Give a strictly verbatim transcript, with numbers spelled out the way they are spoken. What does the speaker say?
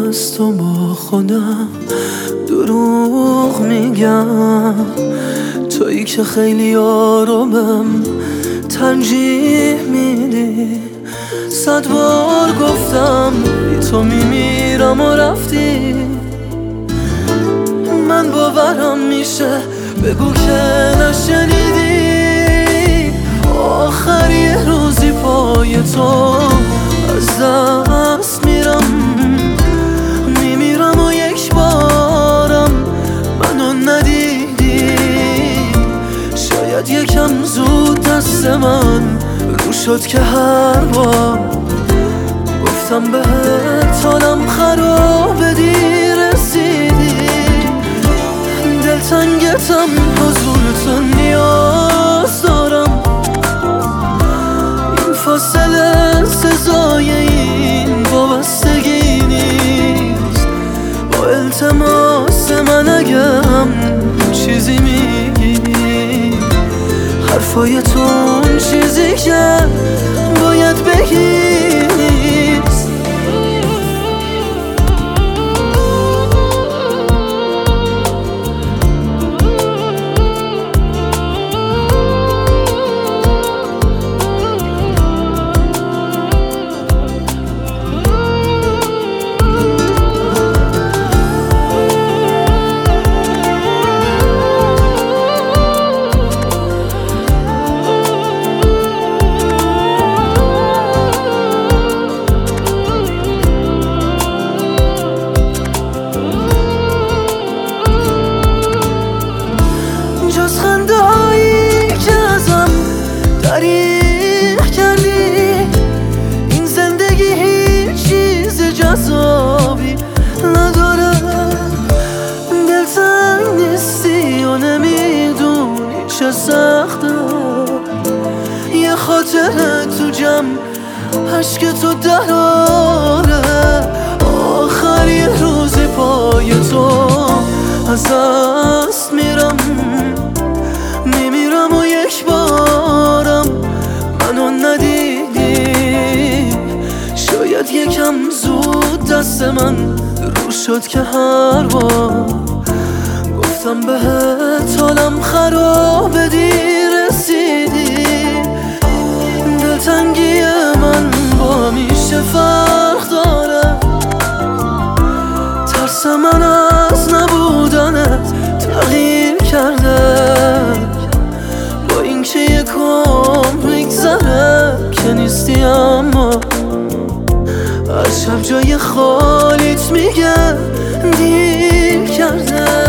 از تو با خودم دروغ میگم، تویی که خیلی آرومم ترجیح میدی. صد بار گفتم بی تو میمیرم و رفتی، من باورم میشه بگو که نشنیدی. آخر یه روزی پای تو از دست میرم، میمیرم و یک بارم منو ندیدی. شاید یکم زود دست من رو شد که هر بار گفتم بهت حالم خرابه دیر رسیدی. دلتنگتم حضور تو نیاز دارم، این فاصله سزای این وابستگی نیست. با التماس من اگه هم چیزی میگی، حرفای تو اون چیزی که باید بگی نیست. جز خنده هایی که ازم دریغ کردی، این زندگی هیچ چیز جذابی نداره. دلتنگ نیستی و نمیدونی چه سخته، یه خاطره تو جمع عشق تو دراره. آخر یه روزی پای تو از دست میرم، میمیرم و یک بارم منو ندیدی. شاید یکم زود دست من رو شد که هر بار گفتم بهت حالم خرابه دیر رسیدی. دلتنگی من با میشه فرق داره، ترس من از نبودنت تغییر کرده. با اینکه یک عمر میگذره که نیستی، اما از شب جای خالیت میگه دیر کرده.